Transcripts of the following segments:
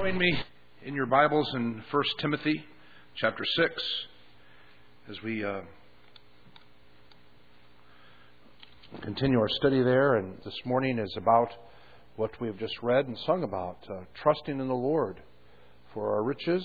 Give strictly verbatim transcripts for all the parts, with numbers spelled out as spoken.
Join me in your Bibles in First Timothy chapter six as we uh, continue our study there. And this morning is about what we have just read and sung about, uh, trusting in the Lord for our riches.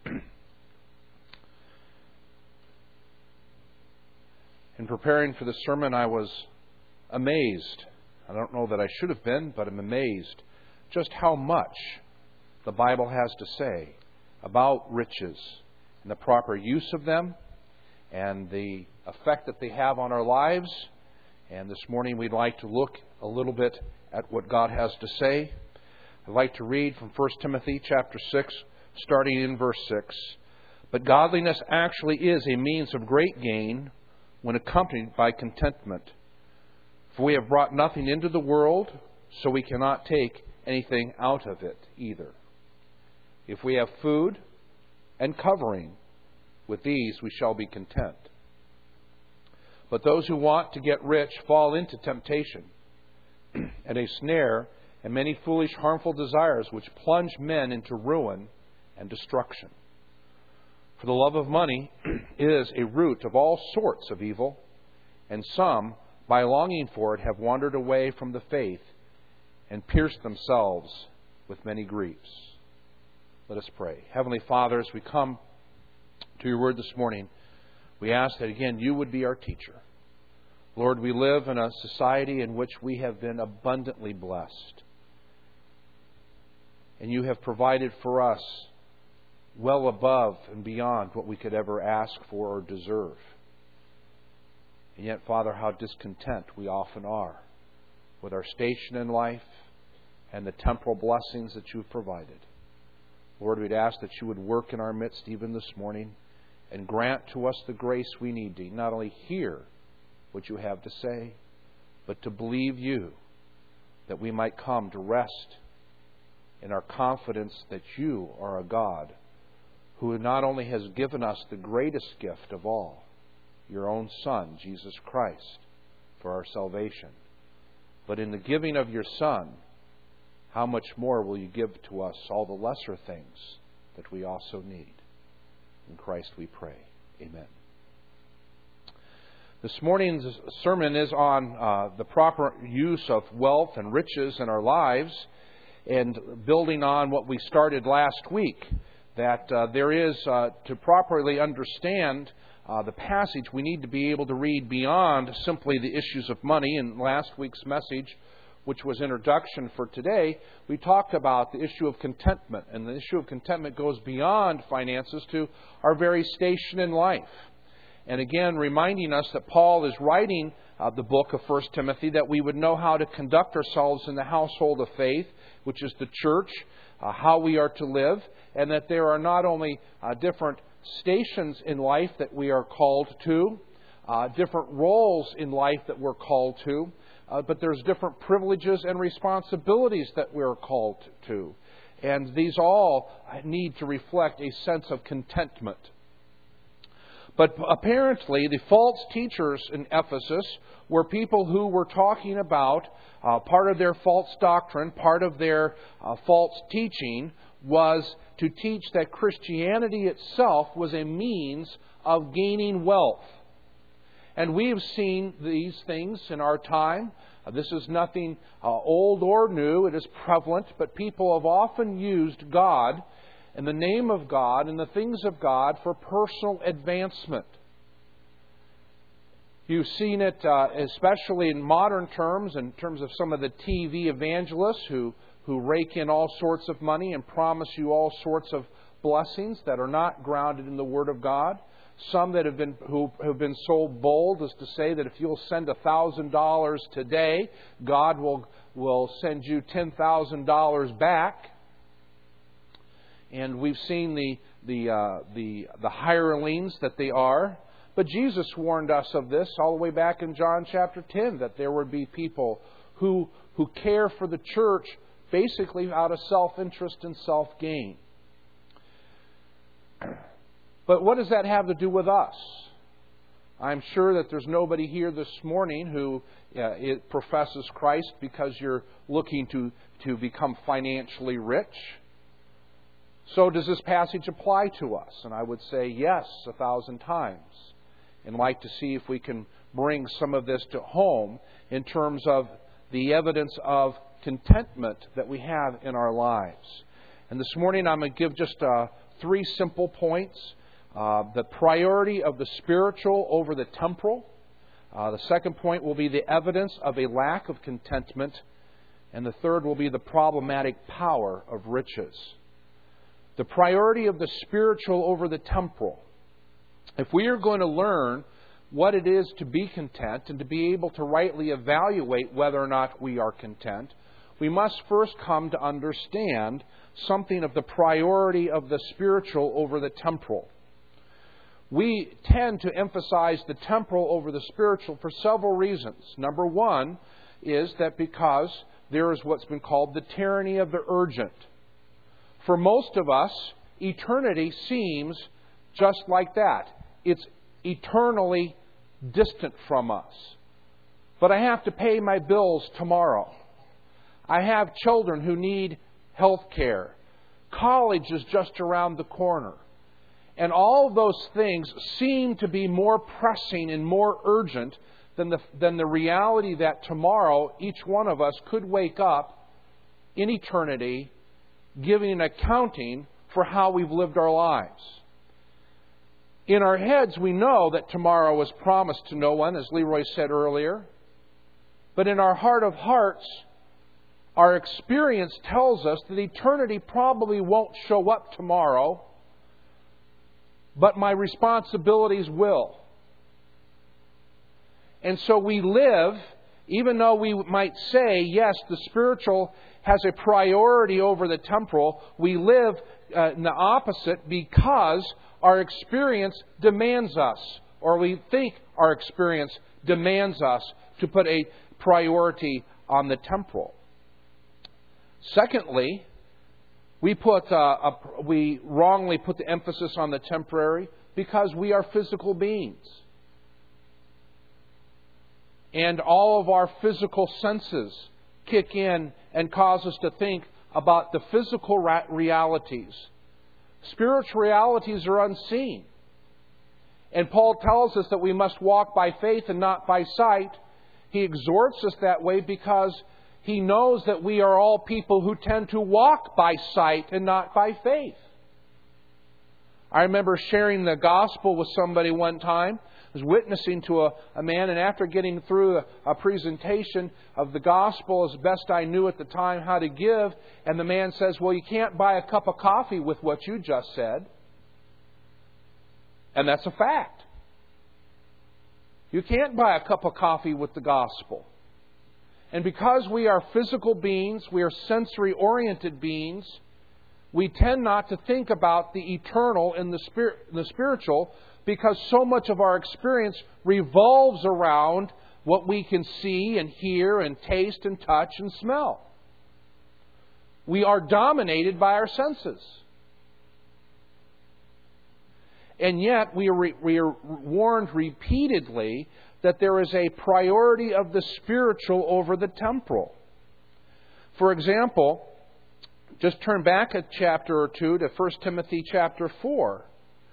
In preparing for the sermon, I was amazed. I don't know that I should have been, but I'm amazed just how much the Bible has to say about riches and the proper use of them and the effect that they have on our lives. And this morning we'd like to look a little bit at what God has to say. I'd like to read from First Timothy chapter six, starting in verse six. But godliness actually is a means of great gain when accompanied by contentment. For we have brought nothing into the world, so we cannot take anything out of it either. If we have food and covering, with these we shall be content. But those who want to get rich fall into temptation and a snare and many foolish, harmful desires which plunge men into ruin and destruction. For the love of money is a root of all sorts of evil, and some, by longing for it, have wandered away from the faith and pierced themselves with many griefs. Let us pray. Heavenly Father, as we come to your word this morning, we ask that again you would be our teacher. Lord, we live in a society in which we have been abundantly blessed. And you have provided for us well above and beyond what we could ever ask for or deserve. And yet, Father, how discontent we often are with our station in life and the temporal blessings that you've provided. Lord, we'd ask that you would work in our midst even this morning and grant to us the grace we need to not only hear what you have to say, but to believe you, that we might come to rest in our confidence that you are a God who not only has given us the greatest gift of all, your own Son, Jesus Christ, for our salvation, but in the giving of your Son, how much more will you give to us all the lesser things that we also need? In Christ we pray. Amen. This morning's sermon is on uh, the proper use of wealth and riches in our lives, and building on what we started last week, that uh, there is, uh, to properly understand uh, the passage, we need to be able to read beyond simply the issues of money. In last week's message, which was introduction for today, we talked about the issue of contentment. And the issue of contentment goes beyond finances to our very station in life. And again, reminding us that Paul is writing uh, the book of First Timothy, that we would know how to conduct ourselves in the household of faith, which is the church, uh, how we are to live, and that there are not only uh, different stations in life that we are called to, uh, different roles in life that we're called to, Uh, but there's different privileges and responsibilities that we're called to. And these all need to reflect a sense of contentment. But apparently the false teachers in Ephesus were people who were talking about uh, part of their false doctrine, part of their uh, false teaching was to teach that Christianity itself was a means of gaining wealth. And we have seen these things in our time. Uh, this is nothing uh, old or new. It is prevalent. But people have often used God and the name of God and the things of God for personal advancement. You've seen it uh, especially in modern terms, in terms of some of the T V evangelists who, who rake in all sorts of money and promise you all sorts of blessings that are not grounded in the Word of God. Some that have been who have been so bold as to say that if you'll send a thousand dollars today, God will will send you ten thousand dollars back. And we've seen the the uh, the the hirelings that they are. But Jesus warned us of this all the way back in John chapter ten, that there would be people who who care for the church basically out of self-interest and self-gain. But what does that have to do with us? I'm sure that there's nobody here this morning who uh, it professes Christ because you're looking to, to become financially rich. So does this passage apply to us? And I would say yes, a thousand times. And like to see if we can bring some of this to home in terms of the evidence of contentment that we have in our lives. And this morning I'm going to give just uh, three simple points. Uh, the priority of the spiritual over the temporal. Uh, the second point will be the evidence of a lack of contentment. And the third will be the problematic power of riches. The priority of the spiritual over the temporal. If we are going to learn what it is to be content and to be able to rightly evaluate whether or not we are content, we must first come to understand something of the priority of the spiritual over the temporal. We tend to emphasize the temporal over the spiritual for several reasons. Number one is that because there is what's been called the tyranny of the urgent. For most of us, eternity seems just like that. It's eternally distant from us. But I have to pay my bills tomorrow. I have children who need health care. College is just around the corner. And all of those things seem to be more pressing and more urgent than the, than the reality that tomorrow each one of us could wake up in eternity giving an accounting for how we've lived our lives. In our heads, we know that tomorrow is promised to no one, as Leroy said earlier. But in our heart of hearts, our experience tells us that eternity probably won't show up tomorrow, but my responsibilities will. And so we live, even though we might say, yes, the spiritual has a priority over the temporal, we live uh, in the opposite because our experience demands us, or we think our experience demands us to put a priority on the temporal. Secondly, we put uh, a, we wrongly put the emphasis on the temporary because we are physical beings. And all of our physical senses kick in and cause us to think about the physical realities. Spiritual realities are unseen. And Paul tells us that we must walk by faith and not by sight. He exhorts us that way because he knows that we are all people who tend to walk by sight and not by faith. I remember sharing the gospel with somebody one time. I was witnessing to a, a man, and after getting through a, a presentation of the gospel as best I knew at the time how to give, and the man says, well, you can't buy a cup of coffee with what you just said. And that's a fact. You can't buy a cup of coffee with the gospel. And because we are physical beings, we are sensory-oriented beings, we tend not to think about the eternal and the, spirit, the spiritual, because so much of our experience revolves around what we can see and hear and taste and touch and smell. We are dominated by our senses. And yet we are, re- we are warned repeatedly that there is a priority of the spiritual over the temporal. For example, just turn back a chapter or two to First Timothy chapter four.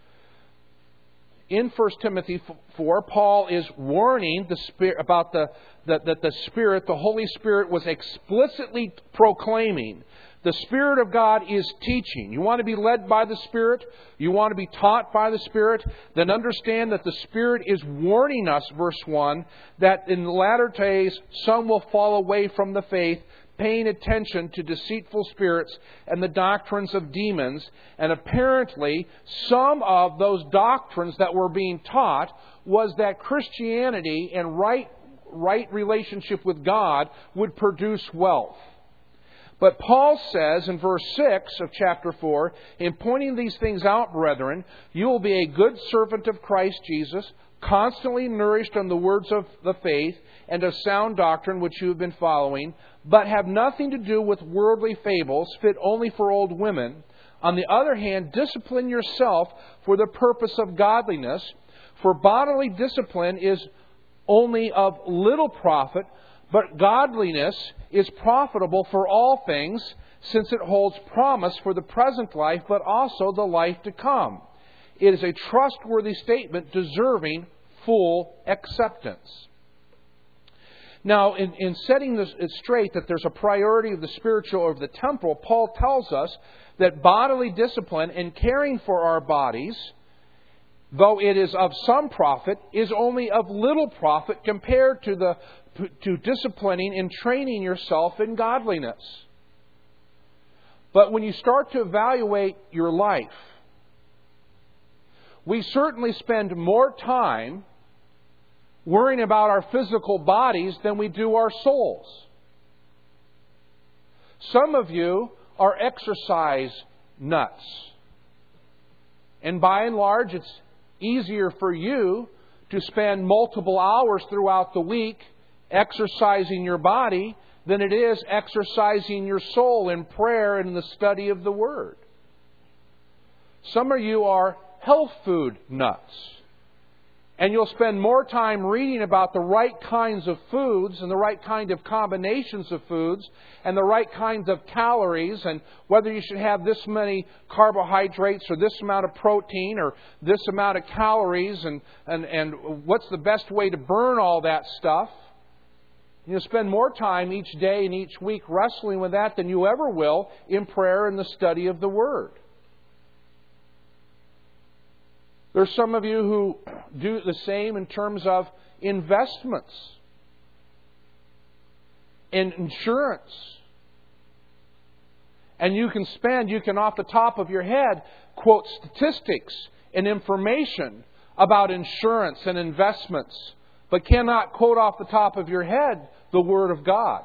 In First Timothy four, Paul is warning the Spirit about the that the, the Spirit, the Holy Spirit, was explicitly proclaiming. The Spirit of God is teaching. You want to be led by the Spirit? You want to be taught by the Spirit? Then understand that the Spirit is warning us, verse one, that in the latter days some will fall away from the faith, paying attention to deceitful spirits and the doctrines of demons. And apparently, some of those doctrines that were being taught was that Christianity and right, right relationship with God would produce wealth. But Paul says in verse six of chapter four, in pointing these things out, brethren, you will be a good servant of Christ Jesus, constantly nourished on the words of the faith and of sound doctrine which you have been following, but have nothing to do with worldly fables fit only for old women. On the other hand, discipline yourself for the purpose of godliness, for bodily discipline is only of little profit, but godliness is profitable for all things, since it holds promise for the present life, but also the life to come. It is a trustworthy statement deserving full acceptance. Now, in, in setting this it straight that there's a priority of the spiritual over the temporal, Paul tells us that bodily discipline and caring for our bodies, though it is of some profit, is only of little profit compared to the to disciplining and training yourself in godliness. But when you start to evaluate your life, we certainly spend more time worrying about our physical bodies than we do our souls. Some of you are exercise nuts. And by and large, it's easier for you to spend multiple hours throughout the week exercising your body than it is exercising your soul in prayer and in the study of the Word. Some of you are health food nuts. And you'll spend more time reading about the right kinds of foods and the right kind of combinations of foods and the right kinds of calories and whether you should have this many carbohydrates or this amount of protein or this amount of calories and, and, and what's the best way to burn all that stuff. You'll spend more time each day and each week wrestling with that than you ever will in prayer and the study of the Word. There's some of you who do the same in terms of investments and insurance. And you can spend, you can off the top of your head quote statistics and information about insurance and investments, but cannot quote off the top of your head the Word of God.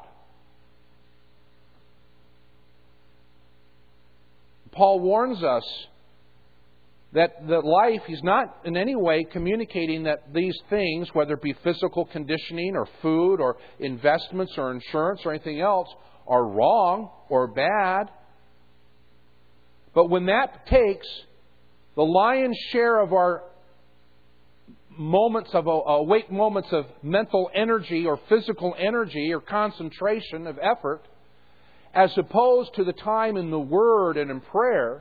Paul warns us that the life, he's not in any way communicating that these things, whether it be physical conditioning or food or investments or insurance or anything else, are wrong or bad. But when that takes the lion's share of our moments of awake moments of mental energy or physical energy or concentration of effort, as opposed to the time in the Word and in prayer,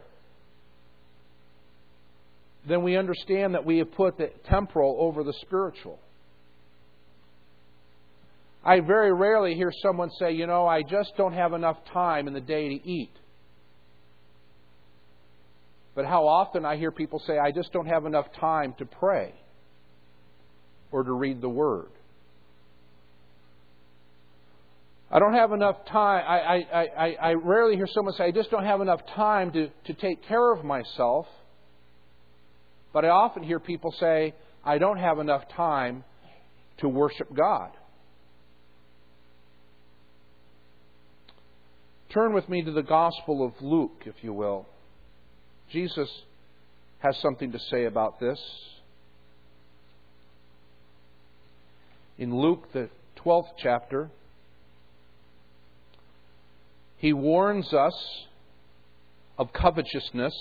then we understand that we have put the temporal over the spiritual. I very rarely hear someone say, you know, I just don't have enough time in the day to eat. But how often I hear people say, I just don't have enough time to pray or to read the Word. I don't have enough time. I, I, I, I rarely hear someone say, I just don't have enough time to, to take care of myself. But I often hear people say, I don't have enough time to worship God. Turn with me to the Gospel of Luke, if you will. Jesus has something to say about this. In Luke, the twelfth chapter, he warns us of covetousness.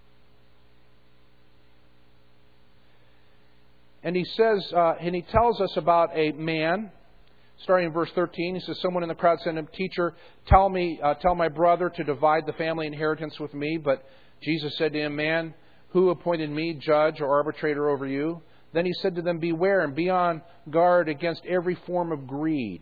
And he says, uh, and he tells us about a man, starting in verse thirteen. He says, someone in the crowd said to him, Teacher, tell me, uh, tell my brother to divide the family inheritance with me. But Jesus said to him, Man, who appointed me judge or arbitrator over you? Then he said to them, Beware and be on guard against every form of greed.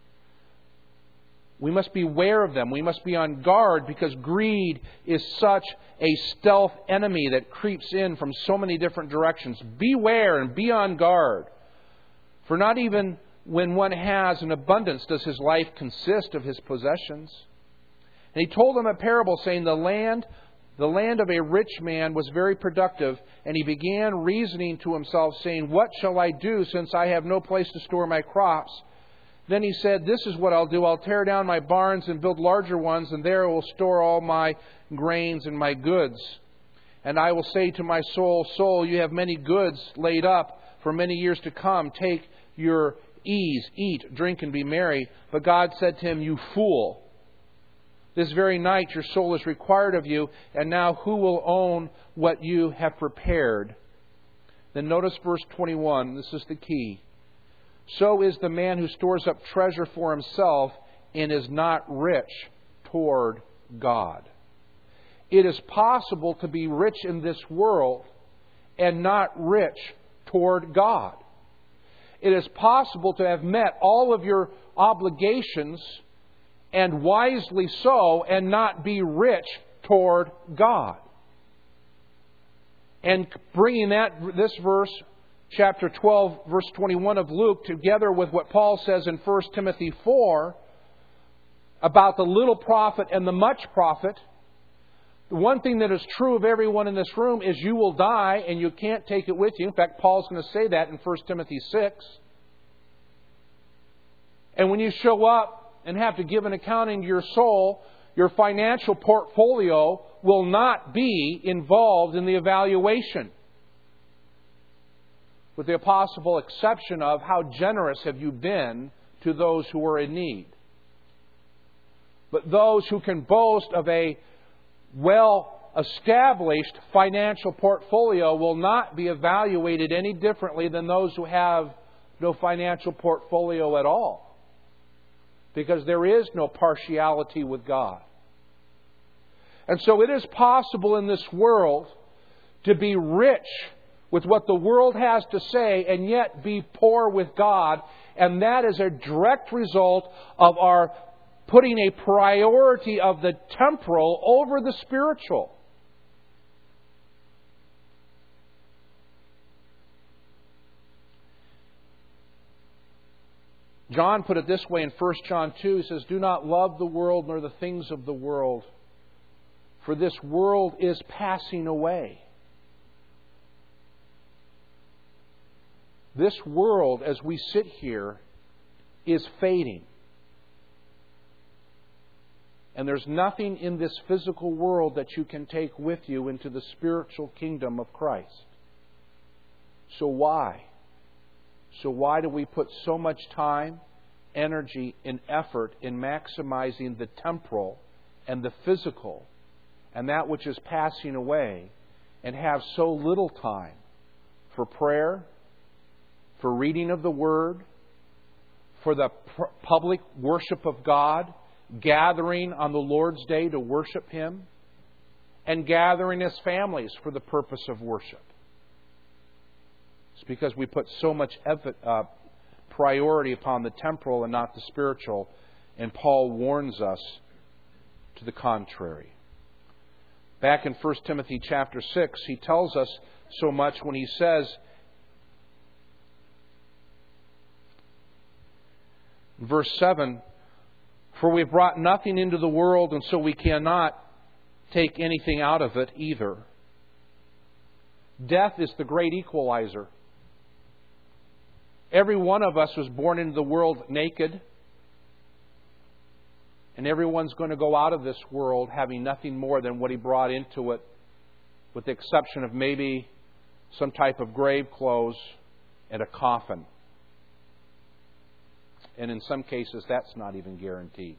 We must beware of them. We must be on guard because greed is such a stealth enemy that creeps in from so many different directions. Beware and be on guard. For not even when one has an abundance does his life consist of his possessions. And he told them a parable saying, The land, the land of a rich man was very productive, and he began reasoning to himself, saying, What shall I do since I have no place to store my crops? Then he said, This is what I'll do. I'll tear down my barns and build larger ones, and there I will store all my grains and my goods. And I will say to my soul, Soul, you have many goods laid up for many years to come. Take your ease, eat, drink, and be merry. But God said to him, You fool, this very night your soul is required of you, and now who will own what you have prepared? Then notice verse twenty-one. This is the key. So is the man who stores up treasure for himself and is not rich toward God. It is possible to be rich in this world and not rich toward God. It is possible to have met all of your obligations, and wisely so, and not be rich toward God. And bringing that this verse, chapter twelve, verse twenty-one of Luke, together with what Paul says in First Timothy four about the little profit and the much profit, the one thing that is true of everyone in this room is you will die and you can't take it with you. In fact, Paul's going to say that in First Timothy six. And when you show up and have to give an accounting to your soul, your financial portfolio will not be involved in the evaluation, with the possible exception of how generous have you been to those who are in need. But those who can boast of a well-established financial portfolio will not be evaluated any differently than those who have no financial portfolio at all, because there is no partiality with God. And so it is possible in this world to be rich with what the world has to say and yet be poor with God, and that is a direct result of our putting a priority of the temporal over the spiritual. John put it this way in First John two. He says, "Do not love the world nor the things of the world, for this world is passing away." This world, as we sit here, is fading. And there's nothing in this physical world that you can take with you into the spiritual kingdom of Christ. So why? So why do we put so much time, energy, and effort in maximizing the temporal and the physical and that which is passing away, and have so little time for prayer, for reading of the Word, for the public worship of God, gathering on the Lord's Day to worship Him, and gathering as families for the purpose of worship? It's because we put so much uh, priority upon the temporal and not the spiritual, and Paul warns us to the contrary. Back in First Timothy chapter six, he tells us so much when he says, verse seven, "For we have brought nothing into the world, and so we cannot take anything out of it either." Death is the great equalizer. Every one of us was born into the world naked, and everyone's going to go out of this world having nothing more than what he brought into it, with the exception of maybe some type of grave clothes and a coffin. And in some cases, that's not even guaranteed.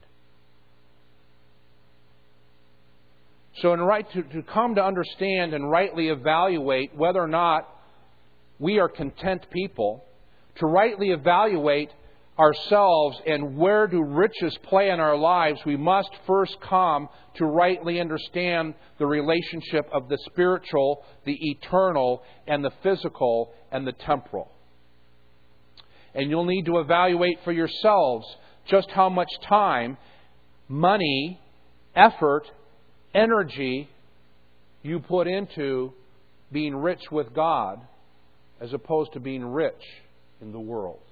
So in right to, to come to understand and rightly evaluate whether or not we are content people, to rightly evaluate ourselves and where do riches play in our lives, we must first come to rightly understand the relationship of the spiritual, the eternal, and the physical, and the temporal. And you'll need to evaluate for yourselves just how much time, money, effort, energy you put into being rich with God as opposed to being rich in the world.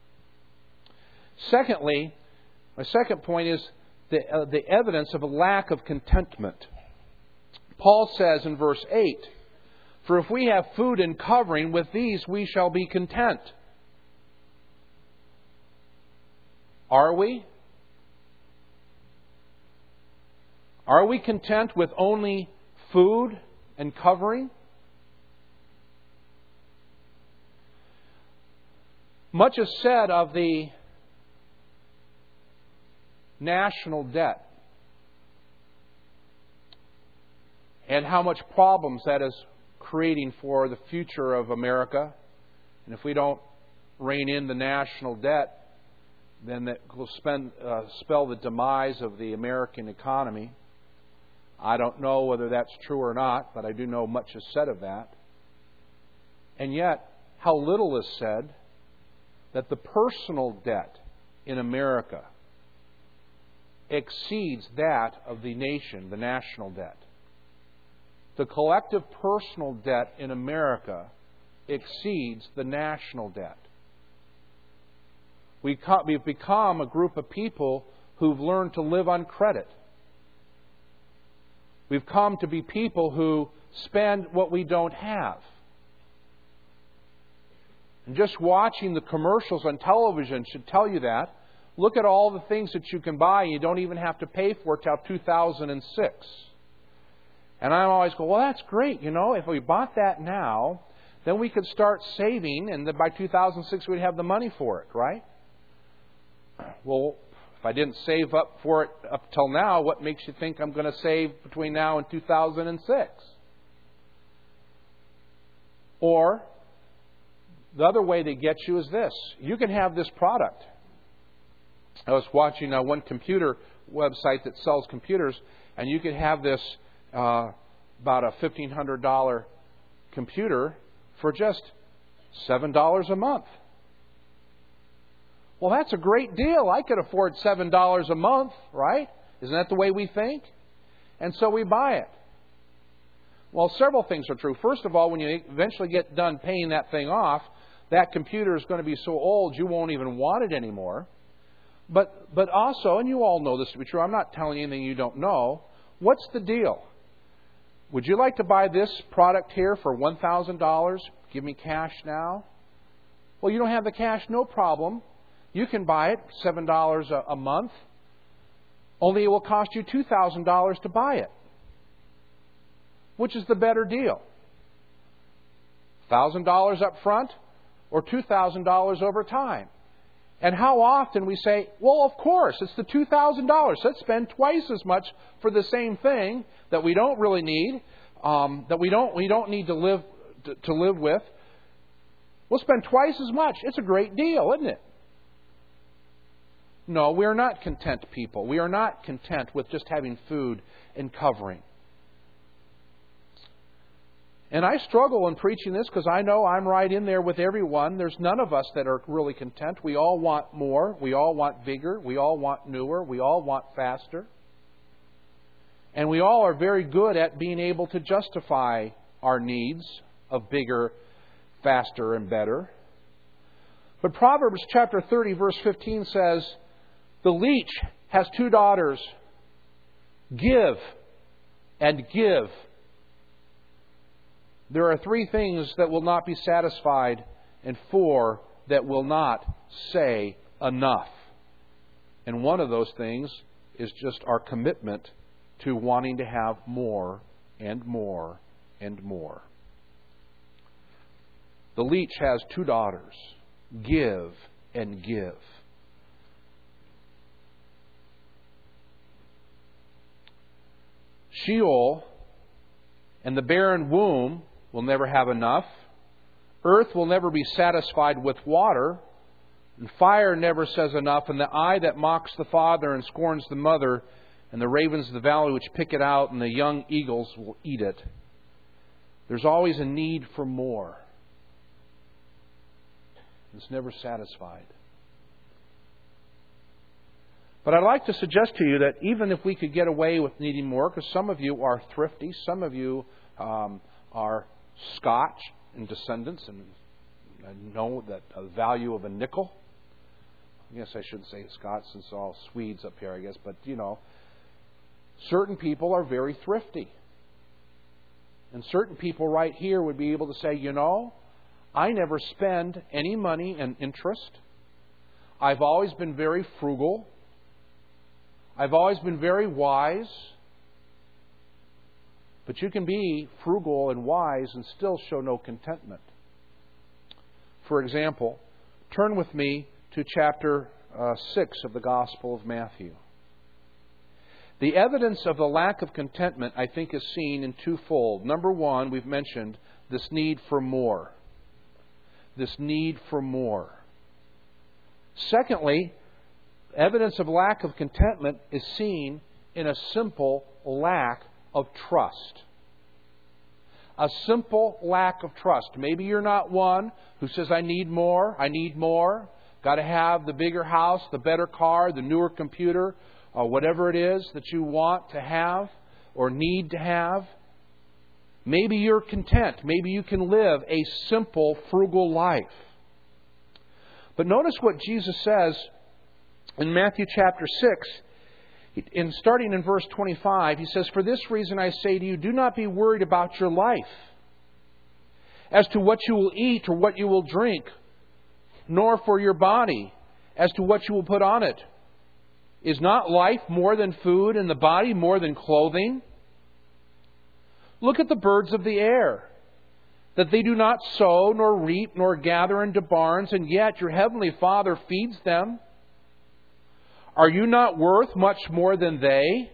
Secondly, my second point is the, uh, the evidence of a lack of contentment. Paul says in verse eight, "For if we have food and covering, with these we shall be content." Are we? Are we content with only food and covering? Much is said of the national debt and how much problems that is creating for the future of America. And if we don't rein in the national debt, then that will spend, uh, spell the demise of the American economy. I don't know whether that's true or not, but I do know much is said of that. And yet, how little is said that the personal debt in America exceeds that of the nation, the national debt. The collective personal debt in America exceeds the national debt. We co- we've become a group of people who've learned to live on credit. We've come to be people who spend what we don't have. And just watching the commercials on television should tell you that. Look at all the things that you can buy and you don't even have to pay for it till two thousand six. And I always go, well, that's great. You know, if we bought that now, then we could start saving, and then by two thousand six we'd have the money for it, right? Well, if I didn't save up for it up till now, what makes you think I'm going to save between now and two thousand six? Or the other way they get you is this. You can have this product. I was watching uh, one computer website that sells computers, and you could have this uh, about a fifteen hundred dollars computer for just seven dollars a month. Well, that's a great deal. I could afford seven dollars a month, right? Isn't that the way we think? And so we buy it. Well, several things are true. First of all, when you eventually get done paying that thing off, that computer is going to be so old you won't even want it anymore. But but also, and you all know this to be true, I'm not telling you anything you don't know, what's the deal? Would you like to buy this product here for one thousand dollars? Give me cash now? Well, you don't have the cash, no problem. You can buy it seven dollars a, a month. Only it will cost you two thousand dollars to buy it. Which is the better deal? one thousand dollars up front or two thousand dollars over time? And how often we say, well, of course, it's the two thousand dollars. Let's spend twice as much for the same thing that we don't really need, um, that we don't we don't need to live to, to live with. We'll spend twice as much. It's a great deal, isn't it? No, we are not content people. We are not content with just having food and covering. And I struggle in preaching this because I know I'm right in there with everyone. There's none of us that are really content. We all want more. We all want bigger. We all want newer. We all want faster. And we all are very good at being able to justify our needs of bigger, faster, and better. But Proverbs chapter thirty, verse fifteen says, the leech has two daughters. Give and give. There are three things that will not be satisfied and four that will not say enough. And one of those things is just our commitment to wanting to have more and more and more. The leech has two daughters. Give and give. Sheol and the barren womb will never have enough. Earth will never be satisfied with water. And fire never says enough. And the eye that mocks the father and scorns the mother, and the ravens of the valley which pick it out, and the young eagles will eat it. There's always a need for more. It's never satisfied. But I'd like to suggest to you that even if we could get away with needing more, because some of you are thrifty, some of you um, are Scotch in descendants and know that the value of a nickel. I guess I shouldn't say Scots since all Swedes up here, I guess. But, you know, certain people are very thrifty. And certain people right here would be able to say, you know, I never spend any money in interest. I've always been very frugal. I've always been very wise. But you can be frugal and wise and still show no contentment. For example, turn with me to chapter uh, six of the Gospel of Matthew. The evidence of the lack of contentment, I think, is seen in twofold. Number one, we've mentioned this need for more. This need for more. Secondly, evidence of lack of contentment is seen in a simple lack of trust. A simple lack of trust. Maybe you're not one who says, I need more, I need more. Got to have the bigger house, the better car, the newer computer, or whatever it is that you want to have or need to have. Maybe you're content. Maybe you can live a simple, frugal life. But notice what Jesus says in Matthew chapter six. In starting in verse twenty-five, He says, For this reason I say to you, do not be worried about your life, as to what you will eat or what you will drink, nor for your body, as to what you will put on it. Is not life more than food, and the body more than clothing? Look at the birds of the air, that they do not sow, nor reap, nor gather into barns, and yet your heavenly Father feeds them. Are you not worth much more than they?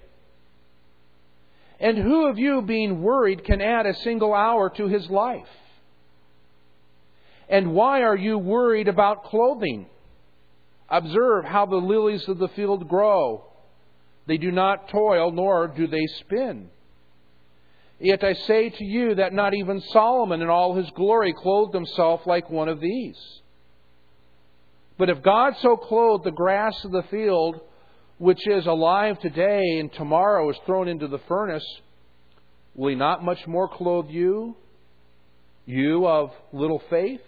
And who of you, being worried, can add a single hour to his life? And why are you worried about clothing? Observe how the lilies of the field grow. They do not toil, nor do they spin. Yet I say to you that not even Solomon in all his glory clothed himself like one of these. But if God so clothed the grass of the field, which is alive today and tomorrow is thrown into the furnace, will He not much more clothe you, you of little faith?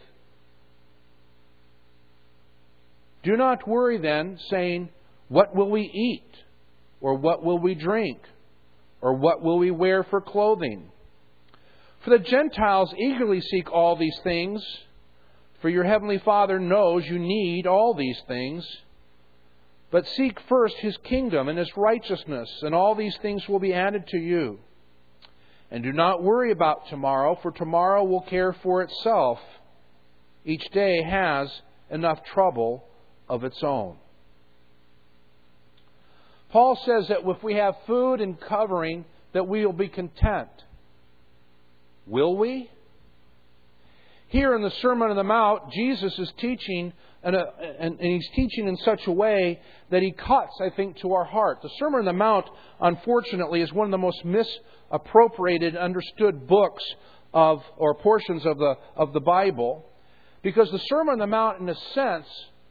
Do not worry then, saying, What will we eat? Or what will we drink? Or what will we wear for clothing? For the Gentiles eagerly seek all these things, for your heavenly Father knows you need all these things. But seek first His kingdom and His righteousness, and all these things will be added to you. And do not worry about tomorrow, for tomorrow will care for itself. Each day has enough trouble of its own. Paul says that if we have food and covering, that we will be content. Will we? Here in the Sermon on the Mount, Jesus is teaching, and, uh, and, and He's teaching in such a way that He cuts, I think, to our heart. The Sermon on the Mount, unfortunately, is one of the most misappropriated, understood books of, or portions of the, of the Bible. Because the Sermon on the Mount, in a sense,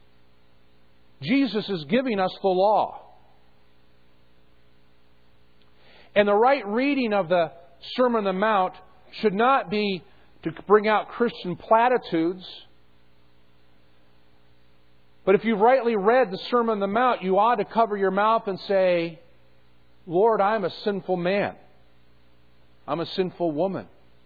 Jesus is giving us the law. And the right reading of the Sermon on the Mount should not be to bring out Christian platitudes. But if you've rightly read the Sermon on the Mount, you ought to cover your mouth and say, Lord, I'm a sinful man. I'm a sinful woman.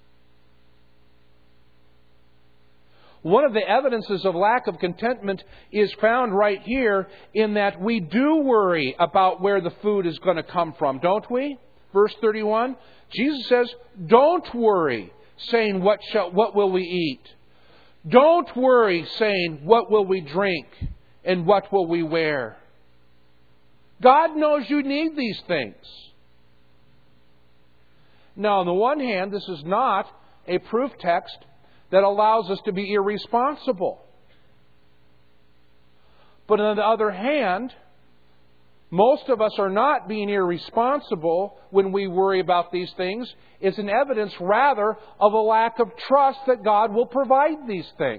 One of the evidences of lack of contentment is found right here in that we do worry about where the food is going to come from, don't we? Verse thirty-one, Jesus says, don't worry, saying, what shall, what will we eat? Don't worry, saying, what will we drink? And what will we wear? God knows you need these things. Now, on the one hand, this is not a proof text that allows us to be irresponsible. But on the other hand, most of us are not being irresponsible when we worry about these things. It's an evidence, rather, of a lack of trust that God will provide these things.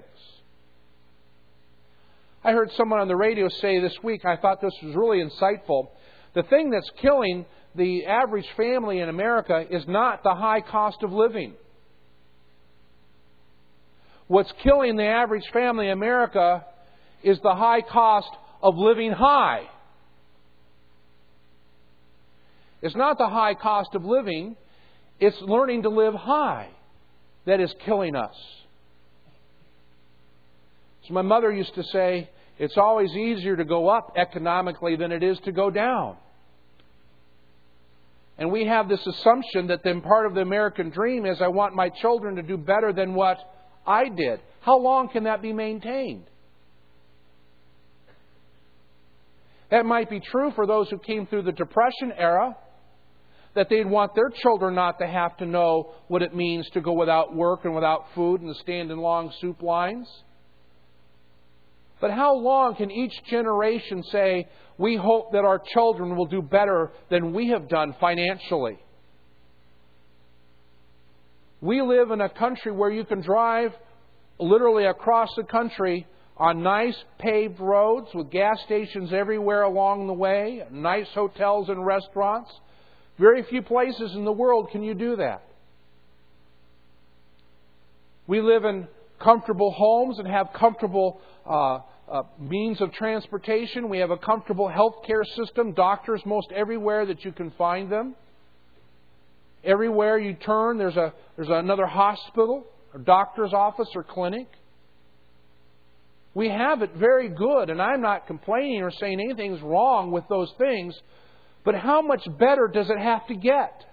I heard someone on the radio say this week, I thought this was really insightful. The thing that's killing the average family in America is not the high cost of living. What's killing the average family in America is the high cost of living high. It's not the high cost of living, it's learning to live high that is killing us. So my mother used to say, it's always easier to go up economically than it is to go down. And we have this assumption that then part of the American dream is I want my children to do better than what I did. How long can that be maintained? That might be true for those who came through the Depression era, that they'd want their children not to have to know what it means to go without work and without food and to stand in long soup lines. But how long can each generation say, we hope that our children will do better than we have done financially? We live in a country where you can drive literally across the country on nice paved roads with gas stations everywhere along the way, nice hotels and restaurants. Very few places in the world can you do that. We live in comfortable homes and have comfortable uh, uh, means of transportation. We have a comfortable healthcare system, doctors most everywhere that you can find them. Everywhere you turn, there's a there's another hospital, or doctor's office, or clinic. We have it very good, and I'm not complaining or saying anything's wrong with those things, but how much better does it have to get?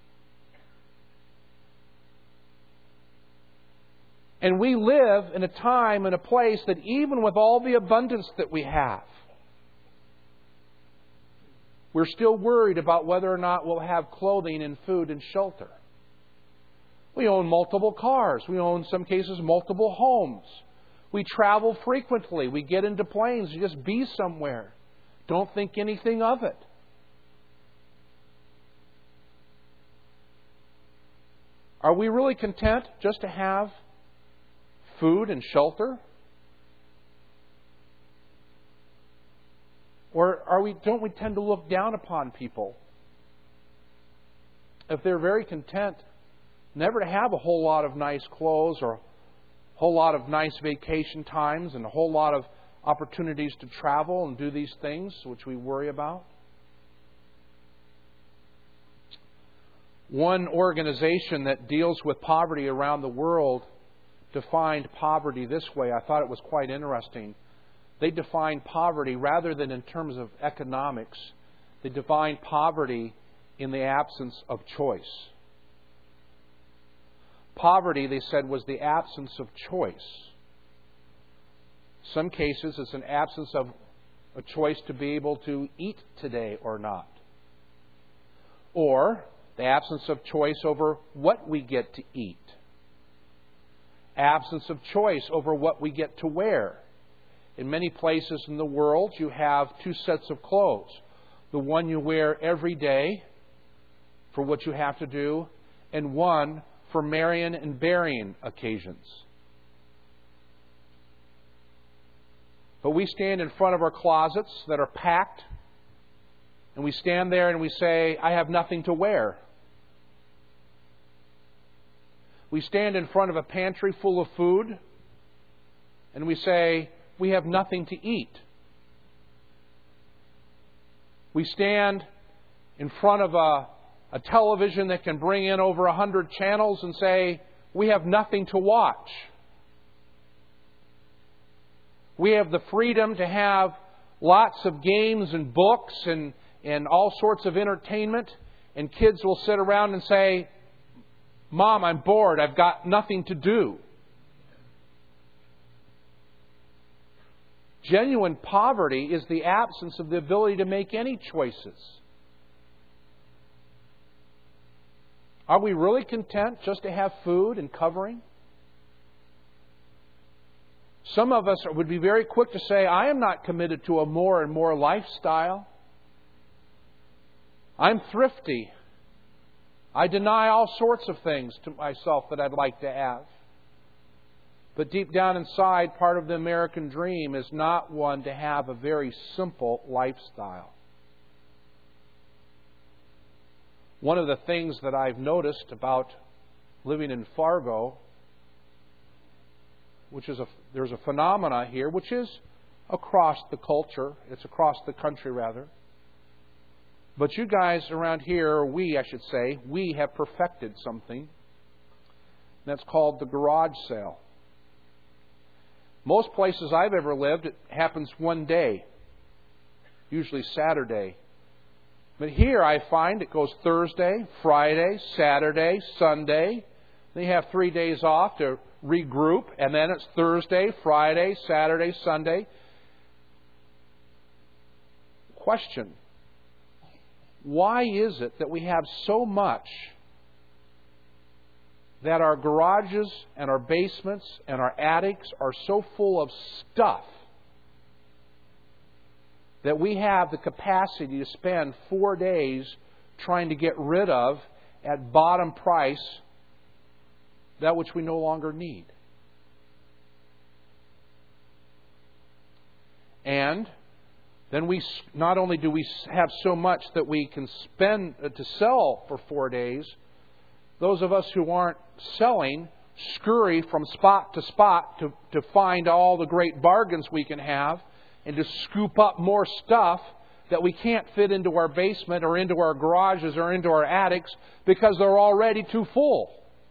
And we live in a time and a place that even with all the abundance that we have, we're still worried about whether or not we'll have clothing and food and shelter. We own multiple cars. We own, in some cases, multiple homes. We travel frequently. We get into planes to just be somewhere. Don't think anything of it. Are we really content just to have food and shelter? Or are we? Don't we tend to look down upon people if they're very content never to have a whole lot of nice clothes or a whole lot of nice vacation times and a whole lot of opportunities to travel and do these things which we worry about? One organization that deals with poverty around the world defined poverty this way. I thought it was quite interesting. They defined poverty rather than in terms of economics. They defined poverty in the absence of choice. Poverty, they said, was the absence of choice. Some cases it's an absence of a choice to be able to eat today or not. Or the absence of choice over what we get to eat. Absence of choice over what we get to wear. In many places in the world, you have two sets of clothes. The one you wear every day for what you have to do, and one for marrying and burying occasions. But we stand in front of our closets that are packed, and we stand there and we say, I have nothing to wear. We stand in front of a pantry full of food, and we say, we have nothing to eat. We stand in front of a, a television that can bring in over a hundred channels and say, we have nothing to watch. We have the freedom to have lots of games and books and, and all sorts of entertainment, and kids will sit around and say, Mom, I'm bored. I've got nothing to do. Genuine poverty is the absence of the ability to make any choices. Are we really content just to have food and covering? Some of us would be very quick to say, I am not committed to a more and more lifestyle. I'm thrifty. I deny all sorts of things to myself that I'd like to have. But deep down inside, part of the American dream is not one to have a very simple lifestyle. One of the things that I've noticed about living in Fargo, which is a, there's a phenomena here, which is across the culture, it's across the country rather. But you guys around here, or we, I should say, we have perfected something. That's called the garage sale. Most places I've ever lived, it happens one day, usually Saturday. But here I find it goes Thursday, Friday, Saturday, Sunday. Then you have three days off to regroup, and then it's Thursday, Friday, Saturday, Sunday. Question: why is it that we have so much that our garages and our basements and our attics are so full of stuff that we have the capacity to spend four days trying to get rid of at bottom price that which we no longer need. And then we not only do we have so much that we can spend uh, to sell for four days, those of us who aren't selling scurry from spot to spot to, to find all the great bargains we can have and to scoop up more stuff that we can't fit into our basement or into our garages or into our attics because they're already too full.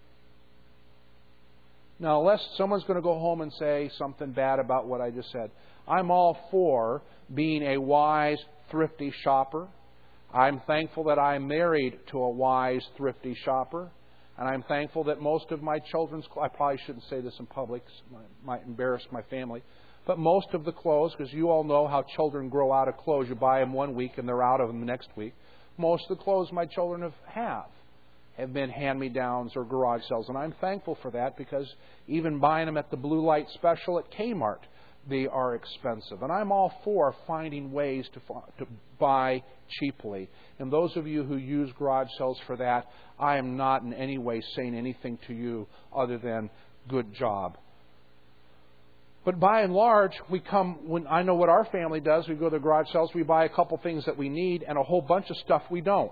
Now, unless someone's going to go home and say something bad about what I just said, I'm all for being a wise, thrifty shopper. I'm thankful that I'm married to a wise, thrifty shopper. And I'm thankful that most of my children's clothes, I probably shouldn't say this in public, it might embarrass my family, but most of the clothes, because you all know how children grow out of clothes. You buy them one week and they're out of them the next week. Most of the clothes my children have, have, have been hand-me-downs or garage sales. And I'm thankful for that because even buying them at the Blue Light Special at Kmart, they are expensive. And I'm all for finding ways to, to buy cheaply. And those of you who use garage sales for that, I am not in any way saying anything to you other than good job. But by and large, we come, when I know what our family does, we go to the garage sales, we buy a couple things that we need and a whole bunch of stuff we don't.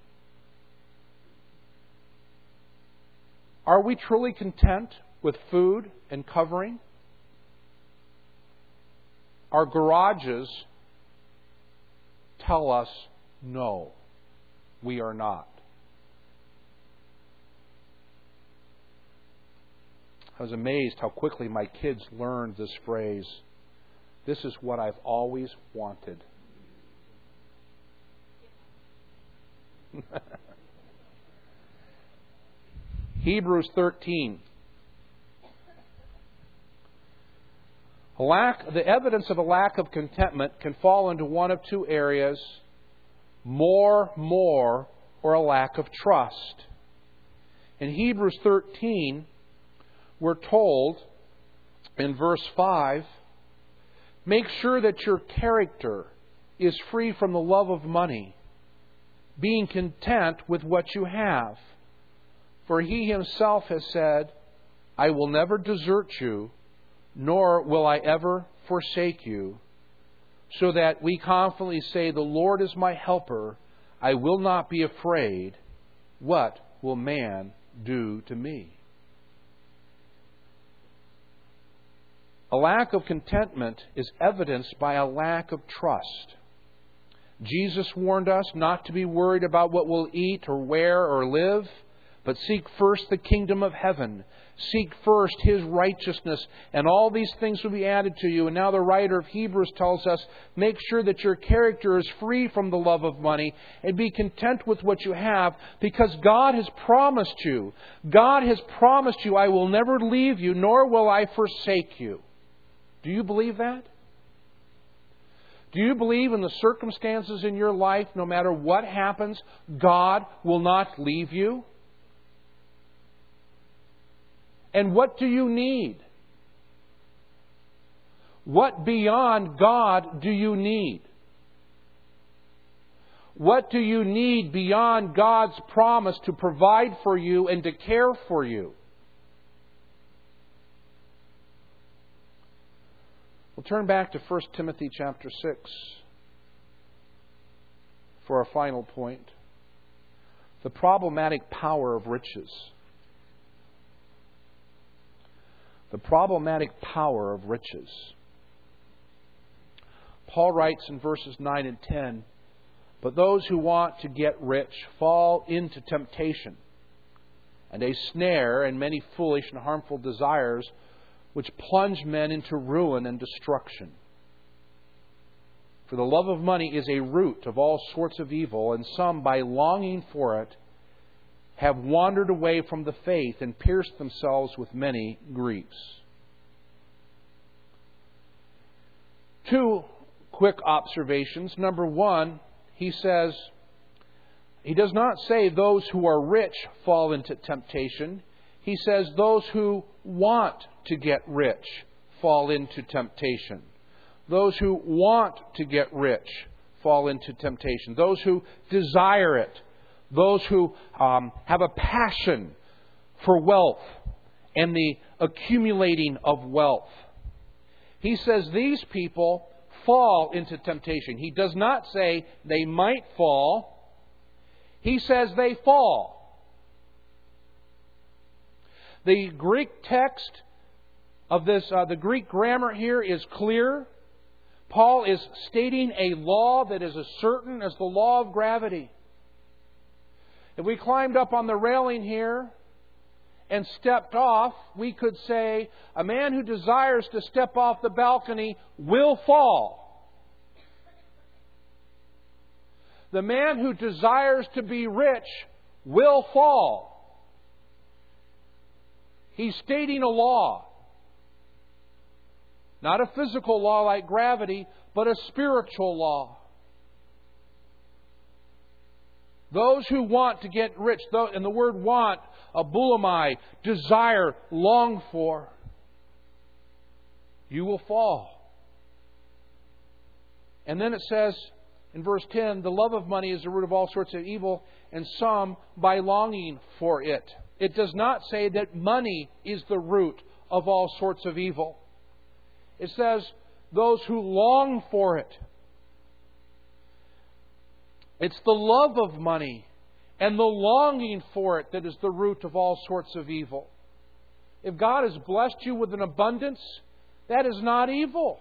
Are we truly content with food and covering? Our garages tell us no, we are not. I was amazed how quickly my kids learned this phrase. This is what I've always wanted. Hebrews thirteen. A lack, the evidence of a lack of contentment can fall into one of two areas: more, more, or a lack of trust. In Hebrews thirteen, we're told in verse five, make sure that your character is free from the love of money, being content with what you have. For He Himself has said, I will never desert you, nor will I ever forsake you. So that we confidently say, the Lord is my helper, I will not be afraid. What will man do to me? A lack of contentment is evidenced by a lack of trust. Jesus warned us not to be worried about what we'll eat or wear or live, but seek first the kingdom of heaven. Seek first His righteousness, and all these things will be added to you. And now the writer of Hebrews tells us, make sure that your character is free from the love of money and be content with what you have, because God has promised you. God has promised you, I will never leave you, nor will I forsake you. Do you believe that? Do you believe in the circumstances in your life, no matter what happens, God will not leave you? And what do you need? What beyond God do you need? What do you need beyond God's promise to provide for you and to care for you? We'll turn back to First Timothy chapter six for our final point. The problematic power of riches. The problematic power of riches. Paul writes in verses nine and ten, but those who want to get rich fall into temptation and a snare and many foolish and harmful desires, which plunge men into ruin and destruction. For the love of money is a root of all sorts of evil, and some, by longing for it, have wandered away from the faith and pierced themselves with many griefs. Two quick observations. Number one, he says, he does not say those who are rich fall into temptation. He says those who want to get rich fall into temptation. Those who want to get rich fall into temptation. Those who desire it. Those who um, have a passion for wealth and the accumulating of wealth. He says these people fall into temptation. He does not say they might fall. He says they fall. The Greek text of this, uh, the Greek grammar here is clear. Paul is stating a law that is as certain as the law of gravity. If we climbed up on the railing here and stepped off, we could say a man who desires to step off the balcony will fall. The man who desires to be rich will fall. He's stating a law. Not a physical law like gravity, but a spiritual law. Those who want to get rich, and the word want, abulamai, desire, long for, you will fall. And then it says in verse ten, the love of money is the root of all sorts of evil, and some by longing for it. It does not say that money is the root of all sorts of evil. It says those who long for it. It's the love of money and the longing for it that is the root of all sorts of evil. If God has blessed you with an abundance, that is not evil.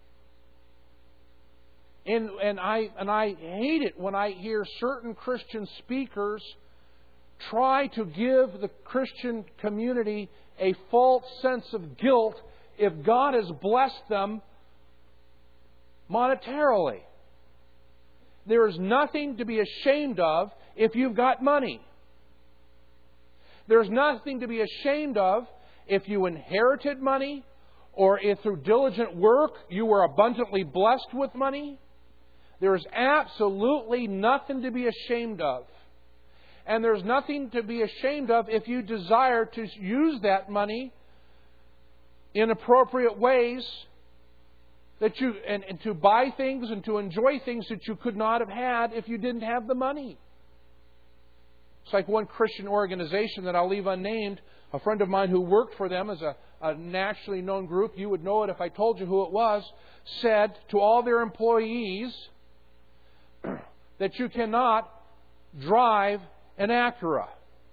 And, and, I, and I hate it when I hear certain Christian speakers try to give the Christian community a false sense of guilt if God has blessed them monetarily. There is nothing to be ashamed of if you've got money. There's nothing to be ashamed of if you inherited money, or if through diligent work you were abundantly blessed with money. There is absolutely nothing to be ashamed of. And there's nothing to be ashamed of if you desire to use that money in appropriate ways, that you and, and to buy things and to enjoy things that you could not have had if you didn't have the money. It's like one Christian organization that I'll leave unnamed. A friend of mine who worked for them as a, a nationally known group, you would know it if I told you who it was, said to all their employees that you cannot drive an Acura.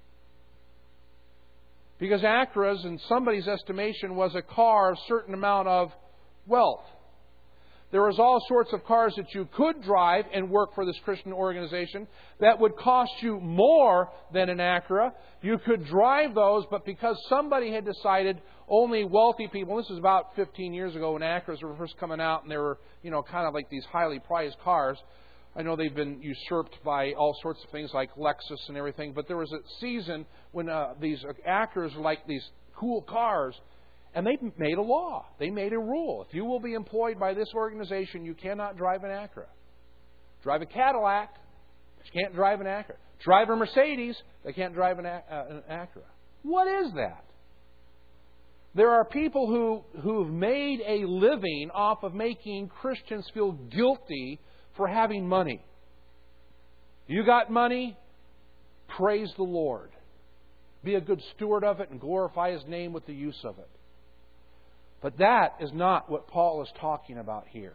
Because Acuras, in somebody's estimation, was a car of a certain amount of wealth. There was all sorts of cars that you could drive and work for this Christian organization that would cost you more than an Acura. You could drive those, but because somebody had decided only wealthy people, this was about fifteen years ago when Acuras were first coming out and they were, you know, kind of like these highly prized cars. I know they've been usurped by all sorts of things like Lexus and everything, but there was a season when uh, these Acuras were like these cool cars, and they made a law. They made a rule. If you will be employed by this organization, you cannot drive an Acura. Drive a Cadillac, but you can't drive an Acura. Drive a Mercedes, they can't drive an, uh, an Acura. What is that? There are people who, who've made a living off of making Christians feel guilty for having money. You got money? Praise the Lord. Be a good steward of it and glorify His name with the use of it. But that is not what Paul is talking about here.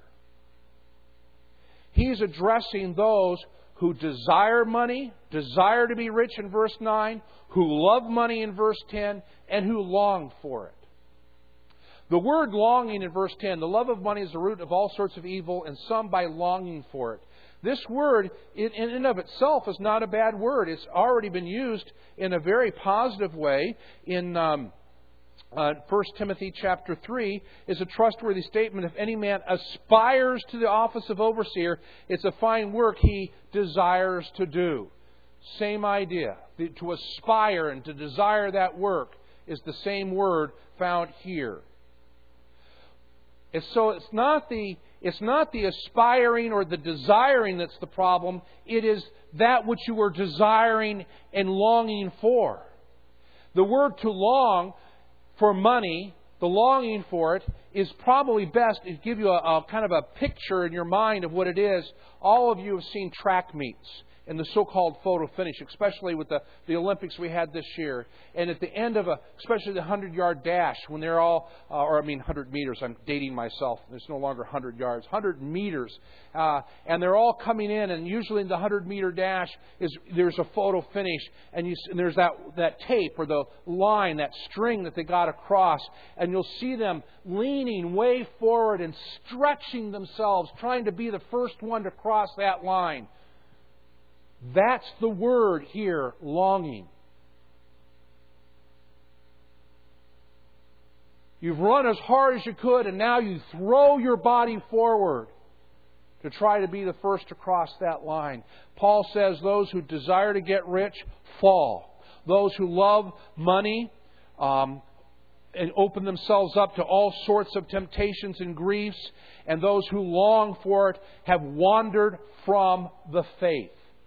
He's addressing those who desire money, desire to be rich in verse nine, who love money in verse ten, and who long for it. The word longing in verse ten, the love of money is the root of all sorts of evil, and some by longing for it. This word, in and of itself, is not a bad word. It's already been used in a very positive way. In um, uh, First Timothy chapter three is a trustworthy statement. If any man aspires to the office of overseer, it's a fine work he desires to do. Same idea. To aspire and to desire that work is the same word found here. And so it's not the it's not the aspiring or the desiring that's the problem. It is that which you are desiring and longing for. The word to long for money, the longing for it, is probably best to give you a, a kind of a picture in your mind of what it is. All of you have seen track meets. in the so-called photo finish, especially with the, the Olympics we had this year. And at the end of a, especially the hundred-yard dash, when they're all, uh, or I mean one hundred meters, I'm dating myself. There's no longer one hundred yards, one hundred meters. Uh, and they're all coming in, and usually in the hundred-meter dash, is there's a photo finish, and, you, and there's that, that tape or the line, that string that they got across, and you'll see them leaning way forward and stretching themselves, trying to be the first one to cross that line. That's the word here, longing. You've run as hard as you could, and now you throw your body forward to try to be the first to cross that line. Paul says those who desire to get rich fall. Those who love money um, and open themselves up to all sorts of temptations and griefs, and those who long for it have wandered from the faith.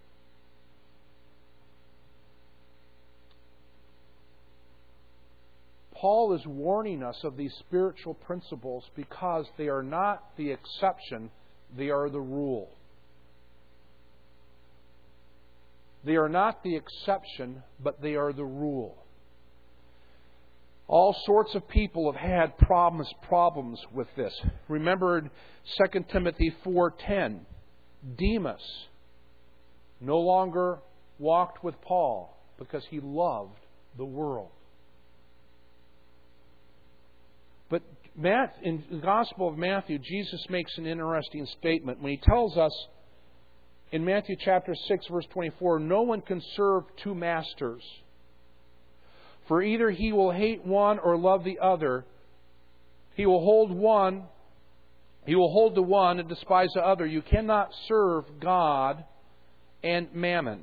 Paul is warning us of these spiritual principles because they are not the exception, they are the rule. They are not the exception, but they are the rule. All sorts of people have had problems, problems with this. Remember in Second Timothy four ten, Demas no longer walked with Paul because he loved the world. But in the Gospel of Matthew, Jesus makes an interesting statement when He tells us in Matthew chapter six, verse twenty-four, no one can serve two masters. For either he will hate one or love the other. He will hold one, he will hold to one and despise the other. You cannot serve God and mammon.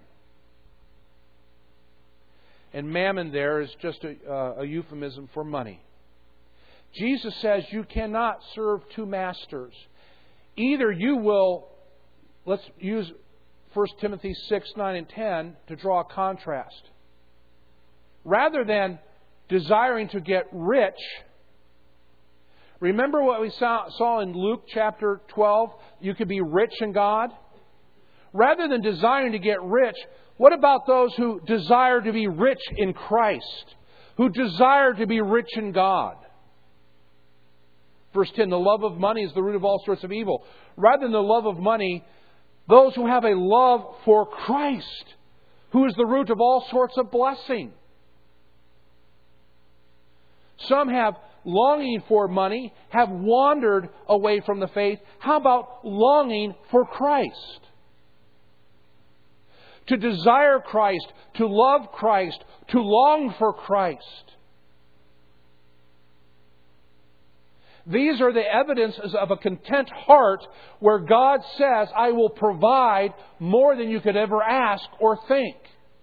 And mammon there is just a, uh, a euphemism for money. Jesus says you cannot serve two masters. Either you will, let's use First Timothy six, nine, and ten to draw a contrast. Rather than desiring to get rich, remember what we saw, saw in Luke chapter twelve? You could be rich in God. Rather than desiring to get rich, what about those who desire to be rich in Christ? Who desire to be rich in God? Verse ten, the love of money is the root of all sorts of evil. Rather than the love of money, those who have a love for Christ, who is the root of all sorts of blessing. Some have longing for money, have wandered away from the faith. How about longing for Christ? To desire Christ, to love Christ, to long for Christ. These are the evidences of a content heart where God says, I will provide more than you could ever ask or think.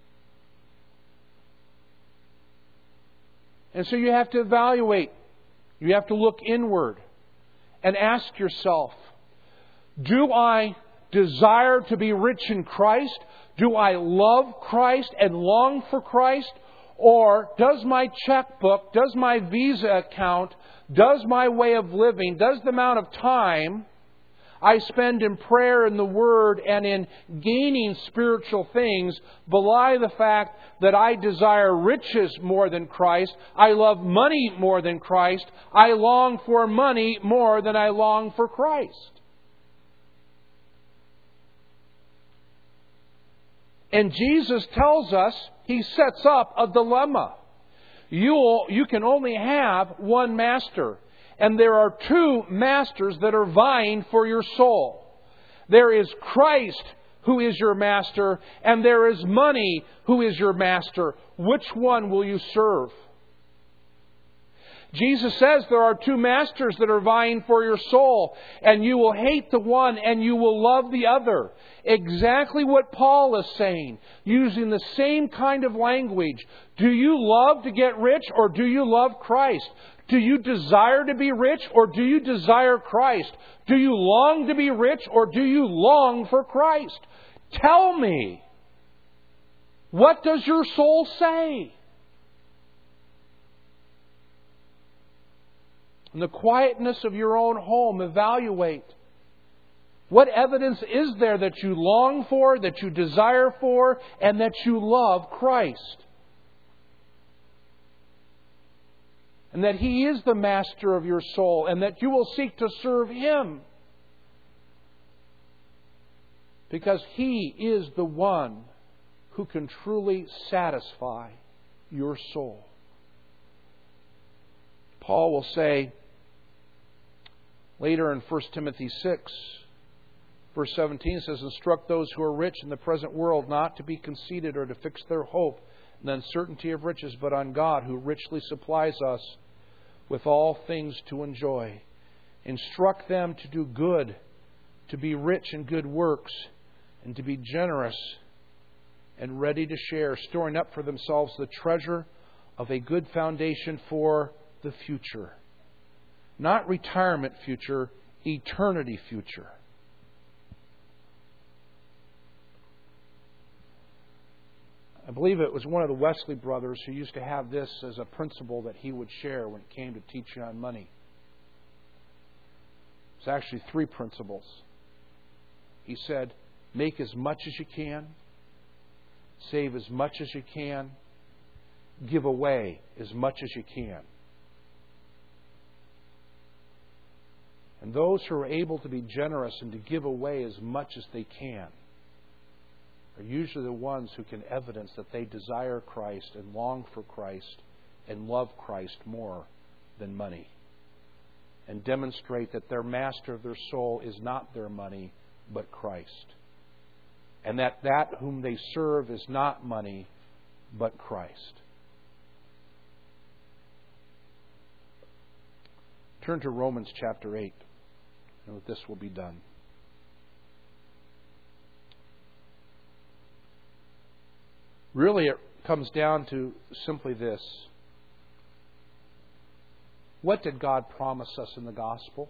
And so you have to evaluate. You have to look inward and ask yourself, do I desire to be rich in Christ? Do I love Christ and long for Christ? Or does my checkbook, does my Visa account, does my way of living, does the amount of time I spend in prayer and the Word and in gaining spiritual things belie the fact that I desire riches more than Christ, I love money more than Christ, I long for money more than I long for Christ? And Jesus tells us, He sets up a dilemma. You, you can only have one master. And there are two masters that are vying for your soul. There is Christ, who is your master, and there is money, who is your master. Which one will you serve? Jesus says there are two masters that are vying for your soul, and you will hate the one and you will love the other. Exactly what Paul is saying, using the same kind of language. Do you love to get rich or do you love Christ? Do you desire to be rich or do you desire Christ? Do you long to be rich or do you long for Christ? Tell me, what does your soul say? In the quietness of your own home, evaluate. What evidence is there that you long for, that you desire for, and that you love Christ? And that He is the master of your soul, and that you will seek to serve Him. Because He is the one who can truly satisfy your soul. Paul will say later in First Timothy six, verse seventeen, says, "Instruct those who are rich in the present world not to be conceited or to fix their hope in the uncertainty of riches, but on God, who richly supplies us with all things to enjoy. Instruct them to do good, to be rich in good works, and to be generous and ready to share, storing up for themselves the treasure of a good foundation for the future." Not retirement future, eternity future. I believe it was one of the Wesley brothers who used to have this as a principle that he would share when it came to teaching on money. It's actually three principles. He said, make as much as you can, save as much as you can, give away as much as you can. And those who are able to be generous and to give away as much as they can are usually the ones who can evidence that they desire Christ and long for Christ and love Christ more than money. And demonstrate that their master of their soul is not their money, but Christ. And that that whom they serve is not money, but Christ. Turn to Romans chapter eight. And with this will be done. Really, it comes down to simply this. What did God promise us in the gospel?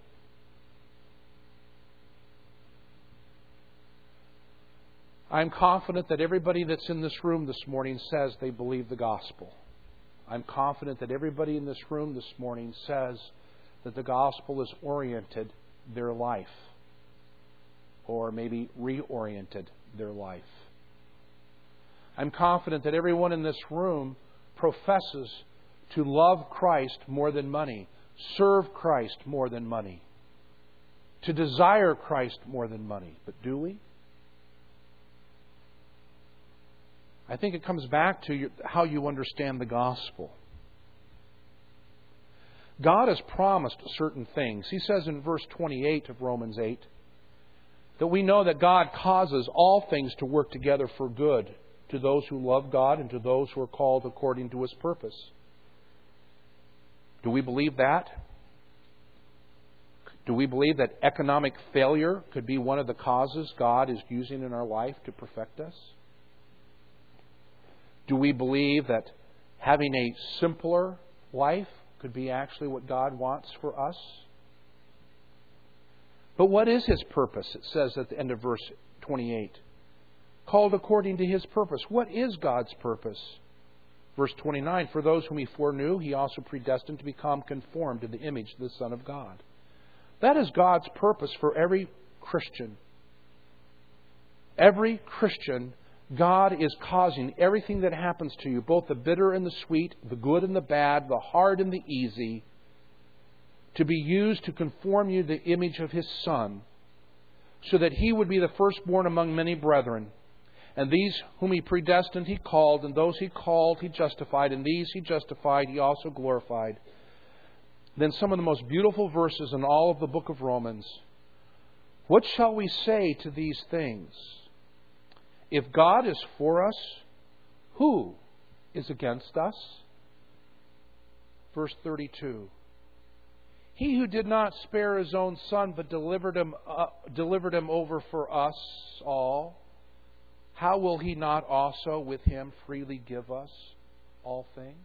I'm confident that everybody that's in this room this morning says they believe the gospel. I'm confident that everybody in this room this morning says that the gospel has oriented their life, or maybe reoriented their life. I'm confident that everyone in this room professes to love Christ more than money, serve Christ more than money, to desire Christ more than money. But do we? I think it comes back to how you understand the gospel. God has promised certain things. He says in verse twenty-eight of Romans eight that we know that God causes all things to work together for good to those who love God and to those who are called according to His purpose. Do we believe that? Do we believe that economic failure could be one of the causes God is using in our life to perfect us? Do we believe that having a simpler life could be actually what God wants for us? But what is His purpose? It says at the end of verse twenty-eight. Called according to His purpose. What is God's purpose? Verse twenty-nine. For those whom He foreknew, He also predestined to become conformed to the image of the Son of God. That is God's purpose for every Christian. Every Christian, God is causing everything that happens to you, both the bitter and the sweet, the good and the bad, the hard and the easy, to be used to conform you to the image of His Son, so that He would be the firstborn among many brethren. And these whom He predestined, He called, and those He called, He justified, and these He justified, He also glorified. Then some of the most beautiful verses in all of the book of Romans. What shall we say to these things? If God is for us, who is against us? Verse thirty-two. He who did not spare His own Son, but delivered him, uh, delivered him over for us all, how will He not also with Him freely give us all things?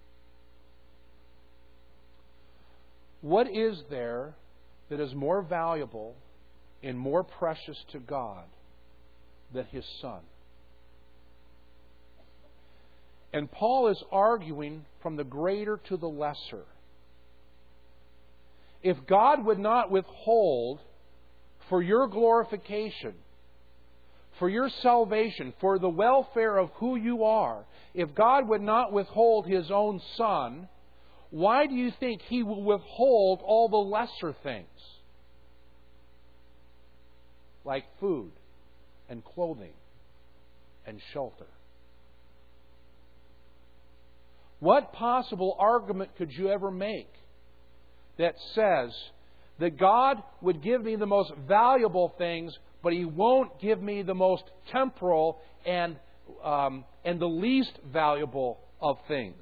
What is there that is more valuable and more precious to God than His Son? And Paul is arguing from the greater to the lesser. If God would not withhold for your glorification, for your salvation, for the welfare of who you are, if God would not withhold His own Son, why do you think He will withhold all the lesser things? Like food and clothing and shelter. What possible argument could you ever make that says that God would give me the most valuable things, but He won't give me the most temporal and um, and the least valuable of things?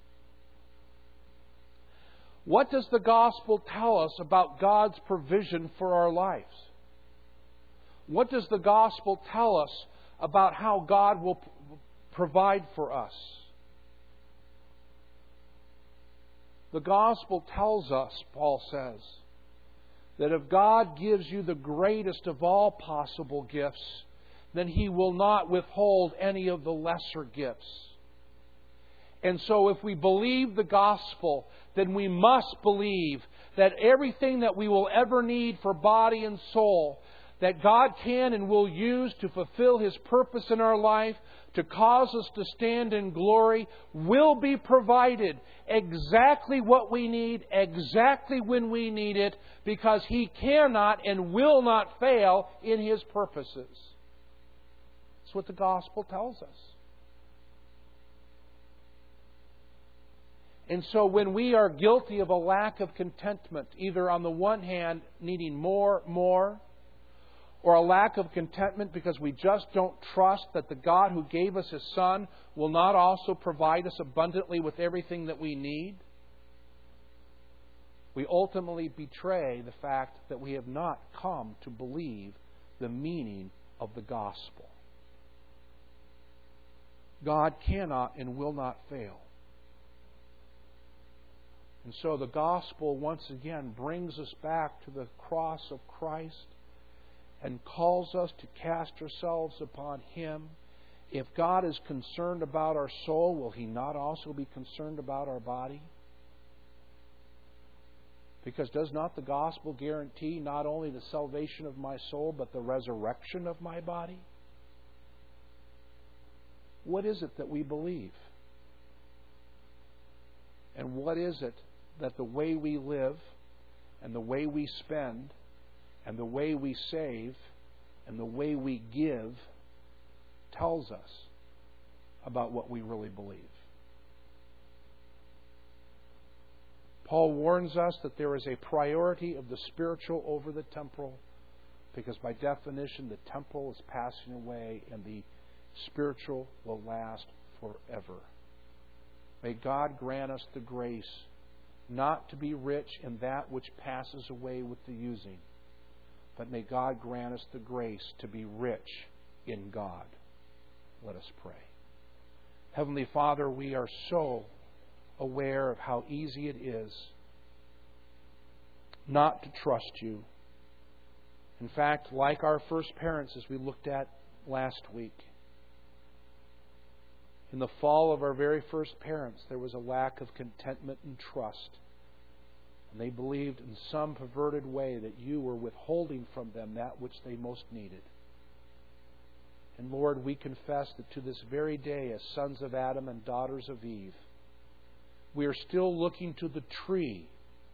What does the gospel tell us about God's provision for our lives? What does the gospel tell us about how God will provide for us? The gospel tells us, Paul says, that if God gives you the greatest of all possible gifts, then He will not withhold any of the lesser gifts. And so if we believe the gospel, then we must believe that everything that we will ever need for body and soul, that God can and will use to fulfill His purpose in our life, to cause us to stand in glory, will be provided exactly what we need, exactly when we need it, because He cannot and will not fail in His purposes. That's what the gospel tells us. And so when we are guilty of a lack of contentment, either on the one hand needing more, more, or a lack of contentment because we just don't trust that the God who gave us His Son will not also provide us abundantly with everything that we need, we ultimately betray the fact that we have not come to believe the meaning of the gospel. God cannot and will not fail. And so the gospel once again brings us back to the cross of Christ and calls us to cast ourselves upon Him. If God is concerned about our soul, will He not also be concerned about our body? Because does not the gospel guarantee not only the salvation of my soul, but the resurrection of my body? What is it that we believe? And what is it that the way we live and the way we spend and the way we save and the way we give tells us about what we really believe? Paul warns us that there is a priority of the spiritual over the temporal, because by definition the temporal is passing away and the spiritual will last forever. May God grant us the grace not to be rich in that which passes away with the using, but may God grant us the grace to be rich in God. Let us pray. Heavenly Father, we are so aware of how easy it is not to trust You. In fact, like our first parents, as we looked at last week, in the fall of our very first parents, there was a lack of contentment and trust. And they believed in some perverted way that You were withholding from them that which they most needed. And Lord, we confess that to this very day, as sons of Adam and daughters of Eve, we are still looking to the tree,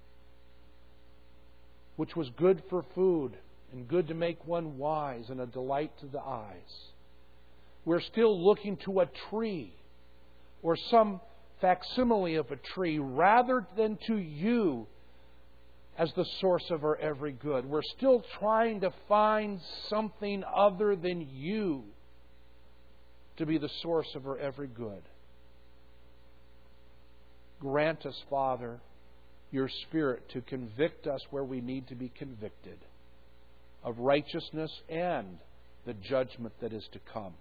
which was good for food and good to make one wise and a delight to the eyes. We're still looking to a tree or some facsimile of a tree rather than to You as the source of our every good. We're still trying to find something other than You to be the source of our every good. Grant us, Father, Your Spirit to convict us where we need to be convicted of righteousness and the judgment that is to come.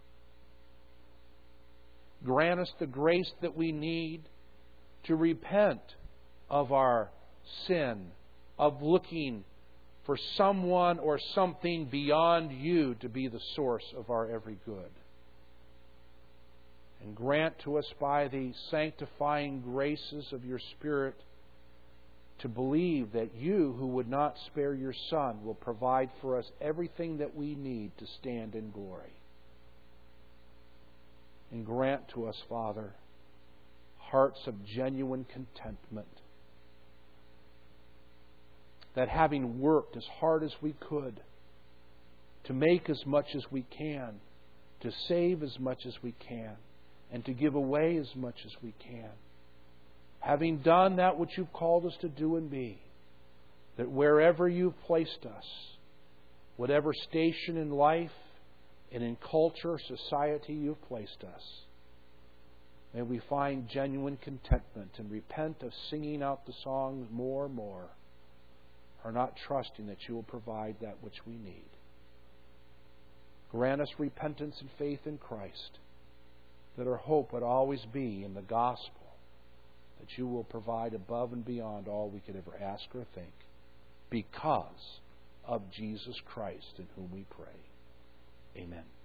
Grant us the grace that we need to repent of our sin, of looking for someone or something beyond You to be the source of our every good. And grant to us by the sanctifying graces of Your Spirit to believe that you, who would not spare your Son, will provide for us everything that we need to stand in glory. And grant to us, Father, hearts of genuine contentment, that having worked as hard as we could to make as much as we can, to save as much as we can, and to give away as much as we can, having done that which you've called us to do and be, that wherever you've placed us, whatever station in life and in culture, society you've placed us, may we find genuine contentment and repent of singing out the songs more and more, or not trusting that you will provide that which we need. Grant us repentance and faith in Christ, that our hope would always be in the gospel, that you will provide above and beyond all we could ever ask or think, because of Jesus Christ, in whom we pray. Amen.